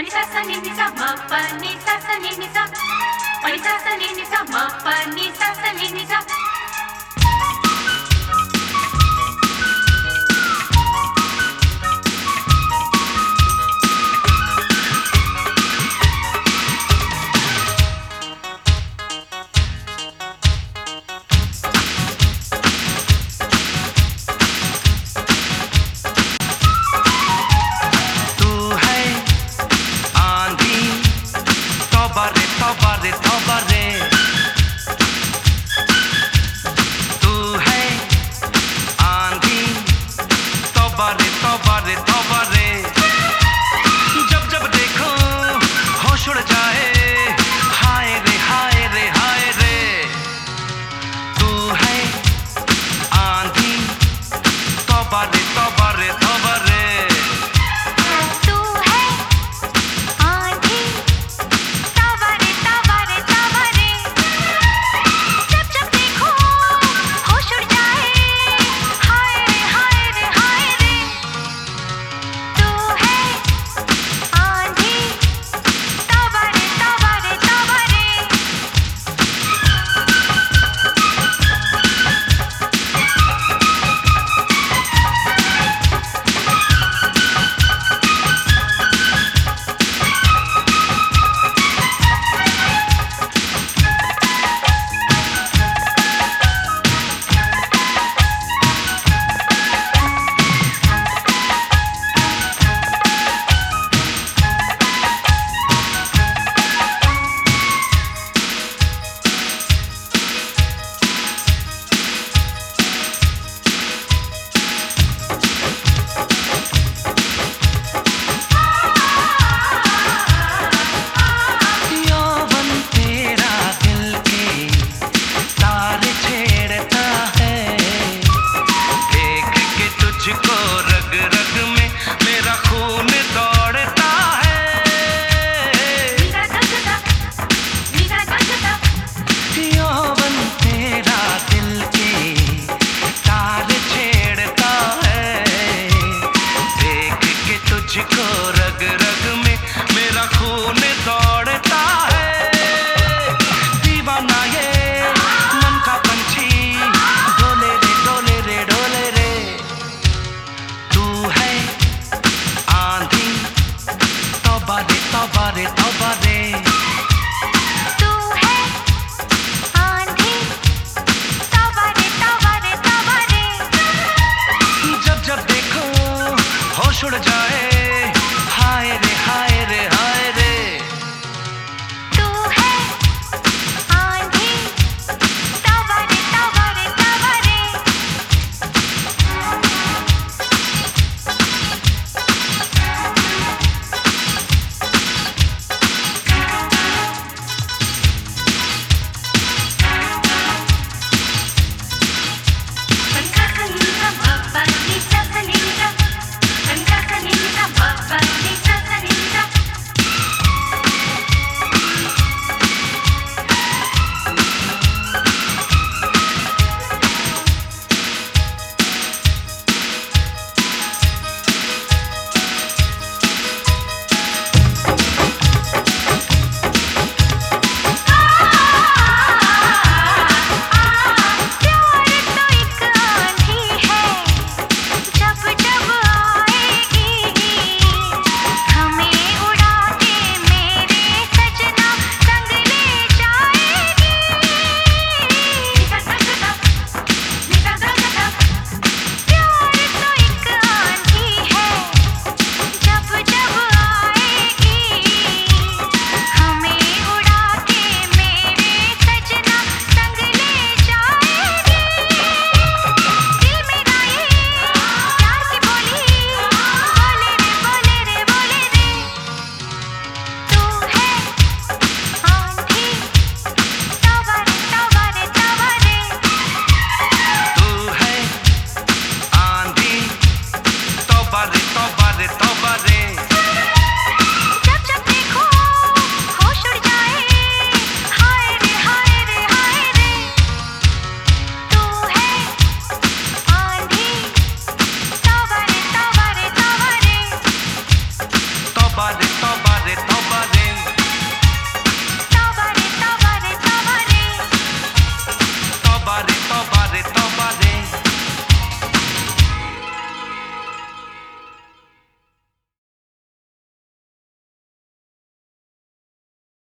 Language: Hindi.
Pani sa sa ni sa ma pani sa sa ni sa pani sa sa ni sa ma pani sa sa ni sa जब जब देखो होश उड़ जाए, हाय रे हाय रे हाय रे। तू है आंधी, तौबा रे तौबा रे तौबा रे। तू है आंधी तौबा रे तौबा रे तौबा रे। जब जब देखो होश उड़ जाए, हाय रे हाय रे हाय रे। तू है आंधी तौबा रे तौबा रे तौबा रे। यौवन तेरा दिल के तार छेड़ता है, देख के तुझको रग रग में मेरा खून दौड़ता है। यौवन तेरा दिल के तार छेड़ता है, देख के तुझको रग रग में मेरा खून दौड़ता है। दीवाना ये मन का पंछी, डोले रे डोले रे डोले रे। तू है आंधी, तौबा रे तौबा रे तौबा रे।